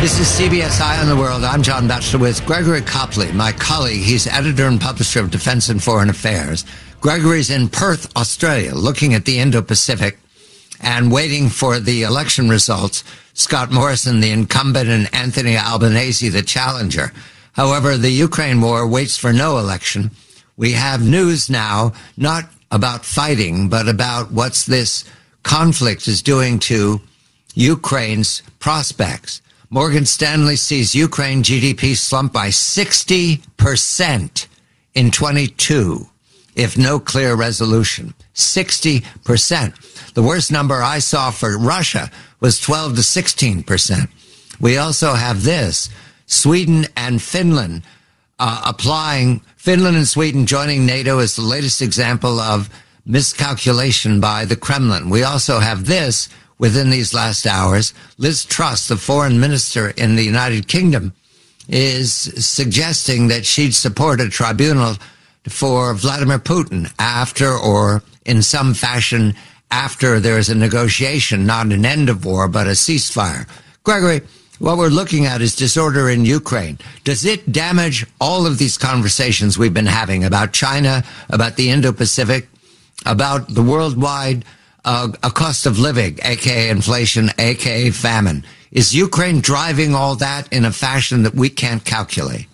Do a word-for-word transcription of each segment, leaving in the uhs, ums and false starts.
This is C B S Eye on the World. I'm John Batchelor with Gregory Copley, my colleague. He's editor and publisher of Defense and Foreign Affairs. Gregory's in Perth, Australia, looking at the Indo-Pacific and waiting for the election results. Scott Morrison, the incumbent, and Anthony Albanese, the challenger. However, the Ukraine war waits for no election. We have news now, not about fighting, but about what this conflict is doing to Ukraine's prospects. Morgan Stanley sees Ukraine G D P slump by sixty percent in twenty-two, if no clear resolution. sixty percent. The worst number I saw for Russia was twelve to sixteen percent. We also have this, Sweden and Finland uh, applying, Finland and Sweden joining NATO is the latest example of miscalculation by the Kremlin. We also have this, within these last hours, Liz Truss, the foreign minister in the United Kingdom, is suggesting that she'd support a tribunal for Vladimir Putin after, or in some fashion, after there is a negotiation, not an end of war, but a ceasefire. Gregory, what we're looking at is disorder in Ukraine. Does it damage all of these conversations we've been having about China, about the Indo-Pacific, about the worldwide Uh, a cost of living, aka inflation, aka famine? Is Ukraine driving all that in a fashion that we can't calculate?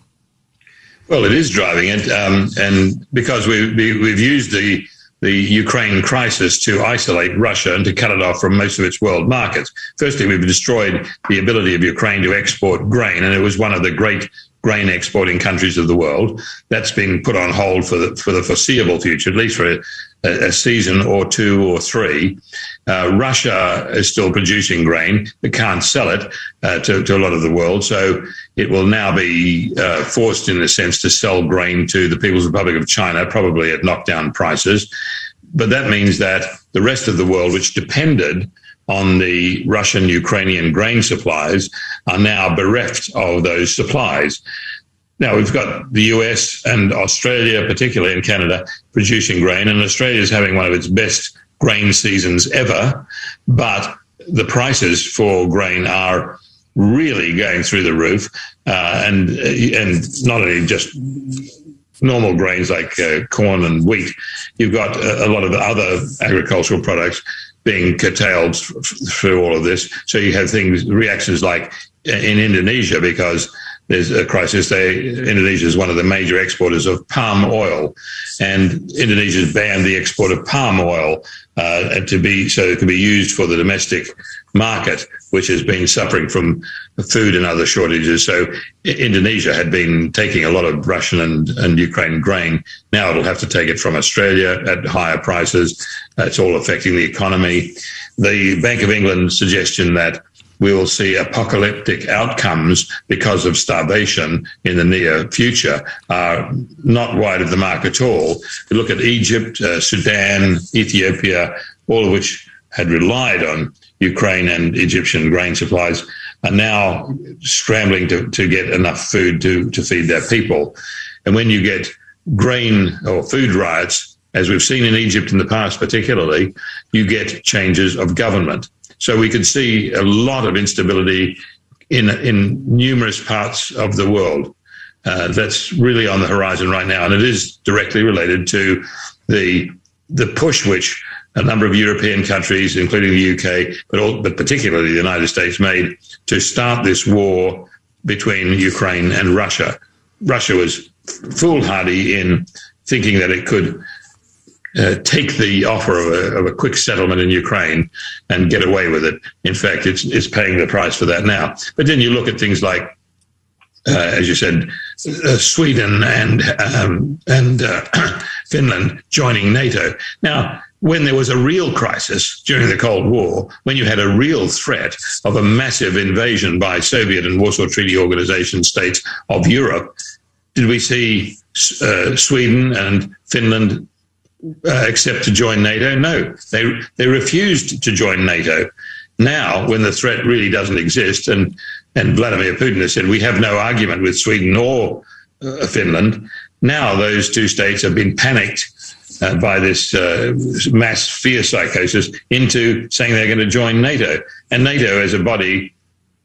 Well, it is driving it, um, and because we, we, we've used the the Ukraine crisis to isolate Russia and to cut it off from most of its world markets. Firstly, we've destroyed the ability of Ukraine to export grain, and it was one of the great grain exporting countries of the world. That's been put on hold for the for the foreseeable future, at least for a, a season or two or three. Uh, Russia is still producing grain, but can't sell it uh, to, to a lot of the world. So it will now be uh, forced, in a sense, to sell grain to the People's Republic of China, probably at knockdown prices. But that means that the rest of the world, which depended on the Russian-Ukrainian grain supplies, are now bereft of those supplies. Now, we've got the U S and Australia, particularly in Canada, producing grain, and Australia is having one of its best grain seasons ever, but the prices for grain are really going through the roof, uh, and and not only just normal grains like uh, corn and wheat. You've got a, a lot of other agricultural products being curtailed through all of this. So you have things, reactions like in Indonesia, because there's a crisis. They, Indonesia is one of the major exporters of palm oil, and Indonesia's banned the export of palm oil uh, to be so it can be used for the domestic market, which has been suffering from food and other shortages. So Indonesia had been taking a lot of Russian and, and Ukraine grain. Now it'll have to take it from Australia at higher prices. It's all affecting the economy. The Bank of England suggestion that we will see apocalyptic outcomes because of starvation in the near future are not wide of the mark at all. You look at Egypt, uh, Sudan, Ethiopia, all of which had relied on Ukraine and Egyptian grain supplies, are now scrambling to, to get enough food to, to feed their people. And when you get grain or food riots, as we've seen in Egypt in the past particularly, you get changes of government. So we could see a lot of instability in in numerous parts of the world. Uh, that's really on the horizon right now, and it is directly related to the the push which a number of European countries, including the U K, but all, but particularly the United States, made to start this war between Ukraine and Russia. Russia was foolhardy in thinking that it could Uh, take the offer of a, of a quick settlement in Ukraine and get away with it. In fact, it's it's paying the price for that now. But then you look at things like, uh, as you said, uh, Sweden and um, and uh, Finland joining NATO. Now, when there was a real crisis during the Cold War, when you had a real threat of a massive invasion by Soviet and Warsaw Treaty Organization states of Europe, did we see uh, Sweden and Finland Uh, except to join NATO? No, they they refused to join NATO. Now, when the threat really doesn't exist, and and Vladimir Putin has said we have no argument with Sweden or uh, Finland, now those two states have been panicked uh, by this uh, mass fear psychosis into saying they're going to join NATO. And NATO as a body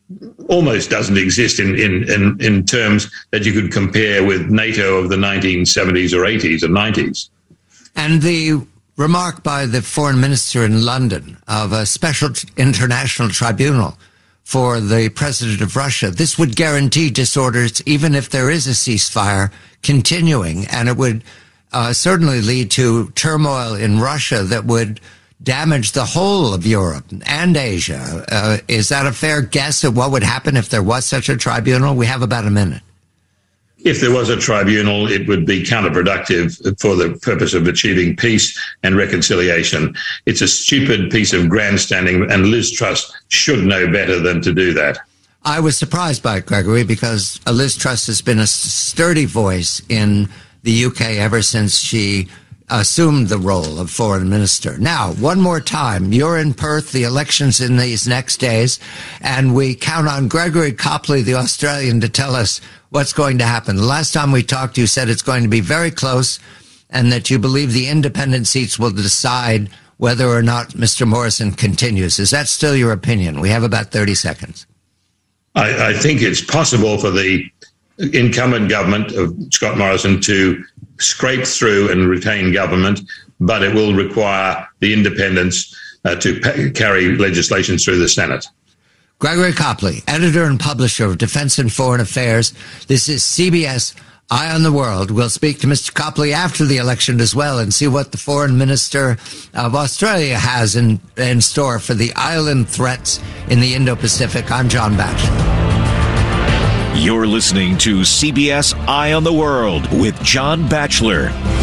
almost doesn't exist in, in, in, in terms that you could compare with NATO of the nineteen seventies or eighties or nineties. And the remark by the foreign minister in London of a special international tribunal for the president of Russia, this would guarantee disorders even if there is a ceasefire continuing, and it would uh, certainly lead to turmoil in Russia that would damage the whole of Europe and Asia. Uh, is that a fair guess at what would happen if there was such a tribunal? We have about a minute. If there was a tribunal, it would be counterproductive for the purpose of achieving peace and reconciliation. It's a stupid piece of grandstanding, and Liz Truss should know better than to do that. I was surprised by it, Gregory, because Liz Truss has been a sturdy voice in the U K ever since she assumed the role of foreign minister. Now, one more time, you're in Perth, the election's in these next days, and we count on Gregory Copley, the Australian, to tell us what's going to happen. The last time we talked, you said it's going to be very close and that you believe the independent seats will decide whether or not Mister Morrison continues. Is that still your opinion? We have about thirty seconds. I, I think it's possible for the incumbent government of Scott Morrison to scrape through and retain government, but it will require the independents uh, to pa- carry legislation through the Senate. Gregory Copley, editor and publisher of Defense and Foreign Affairs. This is C B S Eye on the World. We'll speak to Mister Copley after the election as well and see what the foreign minister of Australia has in, in store for the island threats in the Indo-Pacific. I'm John Batchelor. You're listening to C B S Eye on the World with John Batchelor.